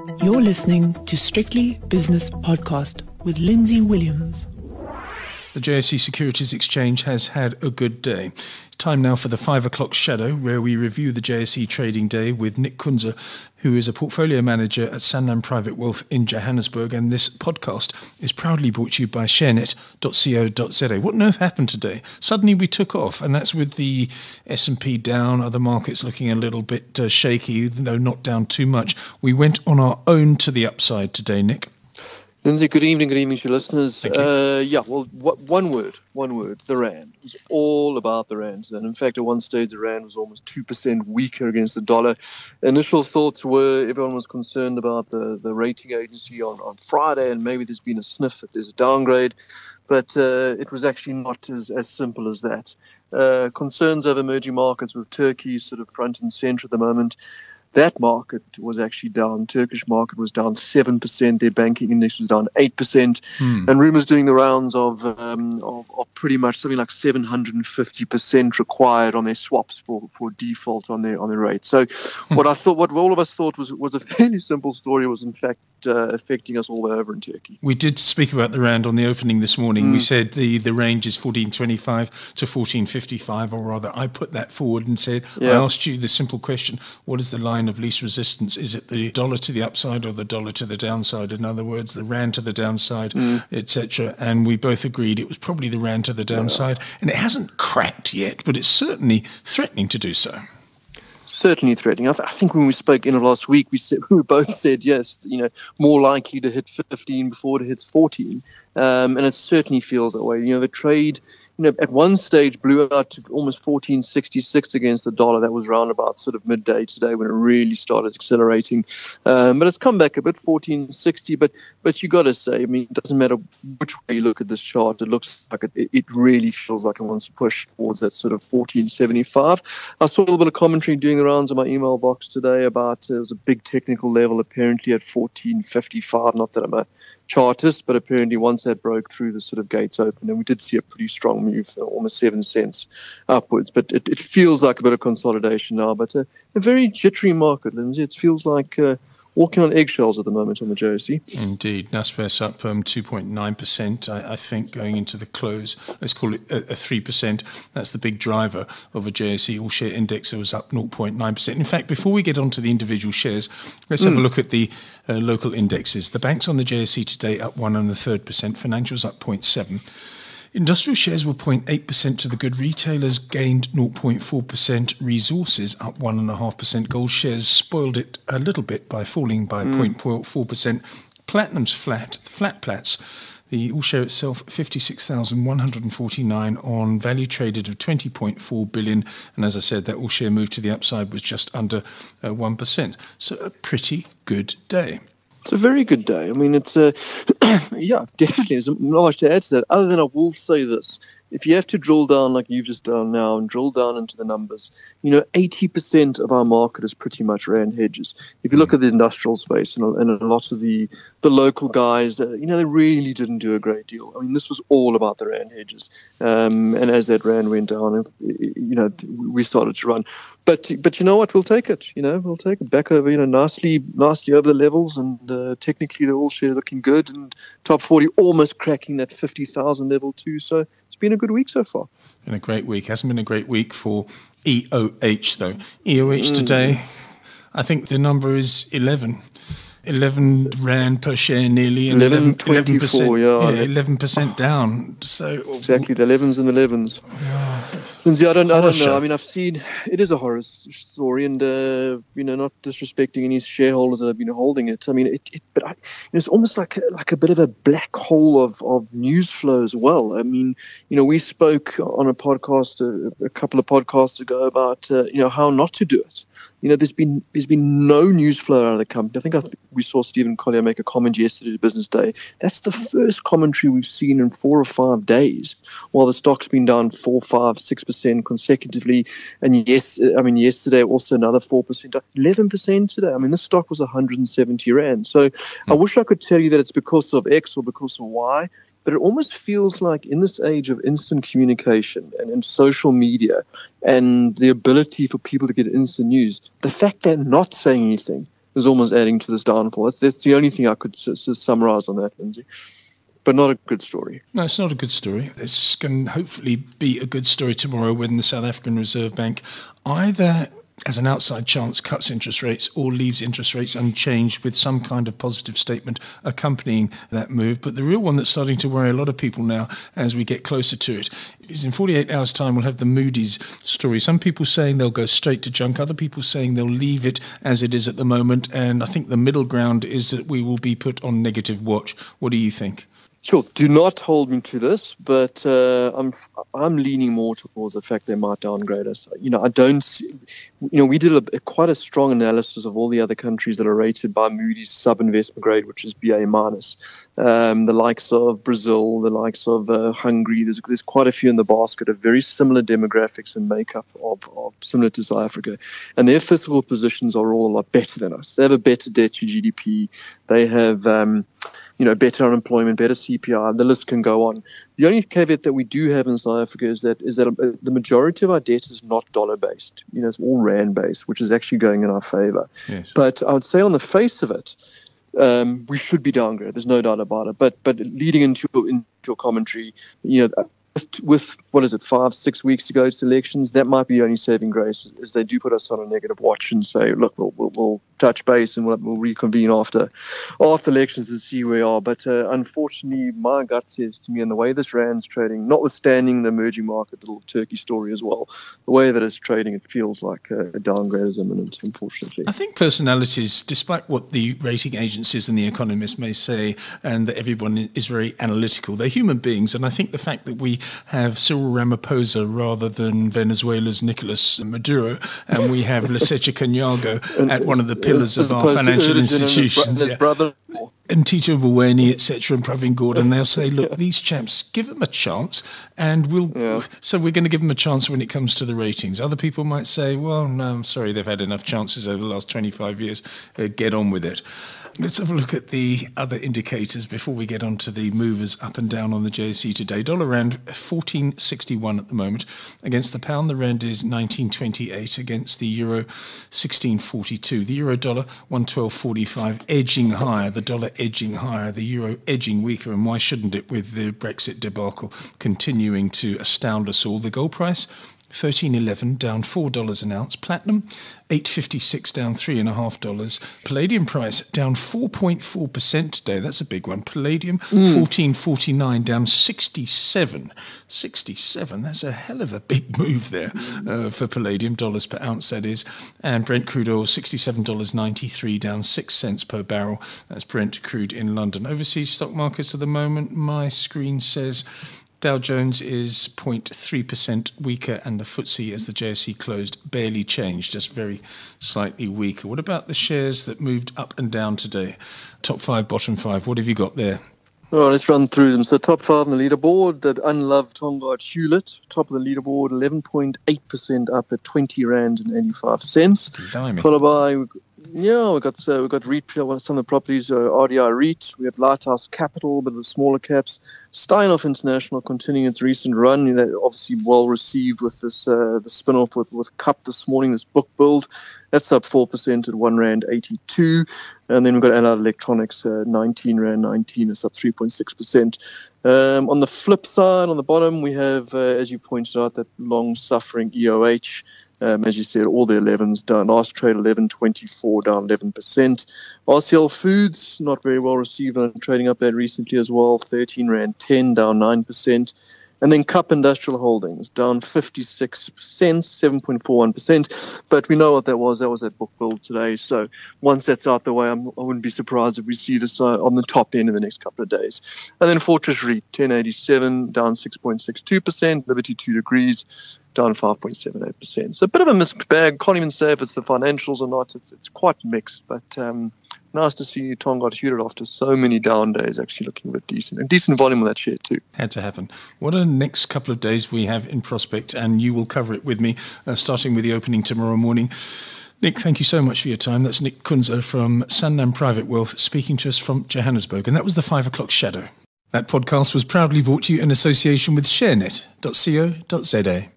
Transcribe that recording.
You're listening to Strictly Business Podcast with Lindsay Williams. The JSE Securities Exchange has had a good day. It's time now for the 5 o'clock shadow, where we review the JSE trading day with Nick Kunze, who is a portfolio manager at Sanlam Private Wealth in Johannesburg. And this podcast is proudly brought to you by sharenet.co.za. What on earth happened today? Suddenly we took off, and that's with the S&P down, other markets looking a little bit shaky, though not down too much. We went on our own to the upside today, Nick. Lindsay, good evening to your listeners. Thank you. One word, the Rand. It was all about the Rand. And in fact, at one stage, the Rand was almost 2% weaker against the dollar. Initial thoughts were everyone was concerned about the rating agency on Friday, and maybe there's been a sniff that there's a downgrade. But it was actually not as simple as that. Concerns over emerging markets with Turkey sort of front and center at the moment. That market was actually down. Turkish market was down 7%. Their banking index was down 8%. And rumors doing the rounds of pretty much something like 750% required on their swaps for default on their rate. So what all of us thought was a fairly simple story was in fact affecting us all over in Turkey. We did speak about the Rand on the opening this morning. We said the range is 1425 to 1455, or rather I put that forward and said, I asked you the simple question, what is the line of least resistance? Is it the dollar to the upside or the dollar to the downside? In other words, the Rand to the downside, etc. And we both agreed it was probably the Rand to the downside. And it hasn't cracked yet, but it's certainly threatening to do so. Certainly threatening. I think when we spoke in last week, we both said yes. More likely to hit 15 before it hits 14, and it certainly feels that way. The trade, at one stage blew out to almost 14.66 against the dollar. That was round about sort of midday today when it really started accelerating. But it's come back a bit, 14.60. But you got to say, it doesn't matter which way you look at this chart. It looks like it really feels like it wants to push towards that sort of 14.75. I saw a little bit of commentary doing the rounds in my email box today about there's a big technical level apparently at 14.55. Not that I'm a chartist, but apparently once that broke through, the sort of gates open, and we did see a pretty strong move, almost 7 cents upwards. But it feels like a bit of consolidation now, but a very jittery market, Lindsay. It feels like walking on eggshells at the moment on the JSE. Indeed. Naspers up 2.9%, I think, going into the close. Let's call it a 3%. That's the big driver of a JSE all-share index that was up 0.9%. In fact, before we get on to the individual shares, let's have a look at the local indexes. The banks on the JSE today up 1.33%, financials up 0.7%. Industrial shares were 0.8% to the good. Retailers gained 0.4%. Resources up 1.5%. Gold shares spoiled it a little bit by falling by 0.4%. Platinum's flat Plats. The all-share itself, 56,149 on value traded of 20.4 billion. And as I said, that all-share move to the upside was just under 1%. So a pretty good day. It's a very good day. It's definitely. There's not much to add to that, other than I will say this. If you have to drill down like you've just done now and drill down into the numbers, 80% of our market is pretty much Rand hedges. If you look at the industrial space and a lot of the local guys, they really didn't do a great deal. This was all about the Rand hedges. And as that Rand went down, we started to run. But you know what? We'll take it. We'll take it back over, nicely over the levels, and technically they're all share looking good, and top 40 almost cracking that 50,000 level too. So it's been a good week so far. Been a great week. Hasn't been a great week for EOH though. EOH today, I think the number is 11 Rand per share nearly, and 11%, 11% down. So exactly, the 11s and the 11s. Yeah. Lindsay, I don't know. I've seen it is a horror story, and not disrespecting any shareholders that have been holding it. It's almost like a bit of a black hole of news flow as well. We spoke on a podcast a couple of podcasts ago about how not to do it. There's been no news flow out of the company. I think we saw Stephen Collier make a comment yesterday at Business Day. That's the first commentary we've seen in 4 or 5 days, while the stock's been down 4, 5, 6% consecutively. And yesterday also another 4%, 11% today. The stock was 170 Rand. So I wish I could tell you that it's because of X or because of Y. But it almost feels like in this age of instant communication and social media and the ability for people to get instant news, the fact they're not saying anything is almost adding to this downfall. That's the only thing I could summarize on that, Lindsay. But not a good story. No, it's not a good story. It's going to hopefully be a good story tomorrow when the South African Reserve Bank either, as an outside chance, cuts interest rates or leaves interest rates unchanged with some kind of positive statement accompanying that move. But the real one that's starting to worry a lot of people now as we get closer to it is in 48 hours' time we'll have the Moody's story. Some people saying they'll go straight to junk, other people saying they'll leave it as it is at the moment. And I think the middle ground is that we will be put on negative watch. What do you think? Sure. Do not hold me to this, but I'm leaning more towards the fact they might downgrade us. I don't see, we did quite a strong analysis of all the other countries that are rated by Moody's sub-investment grade, which is BA minus. The likes of Brazil, the likes of Hungary. There's quite a few in the basket of very similar demographics and makeup of similar to South Africa, and their fiscal positions are all a lot better than us. They have a better debt to GDP. They have better unemployment, better CPI, the list can go on. The only caveat that we do have in South Africa is that the majority of our debt is not dollar-based. It's all rand-based, which is actually going in our favor. Yes. But I would say on the face of it, we should be downgraded. There's no doubt about it. But leading into your commentary, with 5-6 weeks to go to elections, that might be the only saving grace, is they do put us on a negative watch and say, look, we'll touch base and we'll reconvene after elections and see where we are. But unfortunately, my gut says to me, and the way this rand's trading, notwithstanding the emerging market little Turkey story as well, the way that it's trading, it feels like a downgrade is imminent, unfortunately. I think personalities, despite what the rating agencies and the economists may say, and that everyone is very analytical, they're human beings. And I think the fact that we have Cyril Ramaphosa rather than Venezuela's Nicolas Maduro, and we have Lesetja Kganyago at one of the pillars of our financial institutions. And Tito Mboweni, etc., and Pravin Gordhan, they'll say, look, these chaps, give them a chance, and so we're going to give them a chance when it comes to the ratings. Other people might say, well, no, I'm sorry, they've had enough chances over the last 25 years. Get on with it. Let's have a look at the other indicators before we get on to the movers up and down on the JSE today. Dollar rand 14.61 at the moment. Against the pound, the rand is 19.28. Against the euro, 16.42. The euro dollar 112.45, edging higher. The dollar edging higher. The euro edging weaker. And why shouldn't it, with the Brexit debacle continuing to astound us all? The gold price, $13.11, down $4 an ounce. Platinum, $8.56, down $3.50. Palladium price down 4.4% today. That's a big one. Palladium, $14.49, down 67. 67. That's a hell of a big move there for palladium, dollars per ounce, that is. And Brent crude oil, $67.93, down 6 cents per barrel. That's Brent crude in London. Overseas stock markets at the moment, my screen says Dow Jones is 0.3% weaker, and the FTSE, as the JSE closed, barely changed, just very slightly weaker. What about the shares that moved up and down today? Top 5, bottom 5, what have you got there? All right, let's run through them. So top 5 on the leaderboard, that unloved Tongaat Hewlett, top of the leaderboard, 11.8% up at 20 Rand and 85 cents. Followed by, we've got REIT, some of the properties, RDI REIT. We have Lighthouse Capital, but the smaller caps. Steinhoff International continuing its recent run. They're obviously well received with this the spin-off with CUP this morning, this book build. That's up 4% at 1 Rand 82. And then we've got Allied Electronics, 19 Rand 19. It's up 3.6%. On the flip side, on the bottom, we have, as you pointed out, that long-suffering EOH. As you said, all the 11s down. Last trade, 11.24, down 11%. RCL Foods, not very well received on trading update recently as well. 13 Rand 10, down 9%. And then CUP Industrial Holdings, down 56 cents, 7.41%. But we know what that was. That was that book build today. So once that's out the way, I wouldn't be surprised if we see this on the top end in the next couple of days. And then Fortress REIT, 1087, down 6.62%. Liberty 2 Degrees, down 5.78%. So a bit of a mixed bag. Can't even say if it's the financials or not. It's quite mixed, but nice to see Tongaat Hewlett after so many down days actually looking a bit decent. And decent volume of that share too. Had to happen. What are the next couple of days we have in prospect? And you will cover it with me, starting with the opening tomorrow morning. Nick, thank you so much for your time. That's Nick Kunze from Sanlam Private Wealth speaking to us from Johannesburg. And that was the 5 o'clock shadow. That podcast was proudly brought to you in association with sharenet.co.za.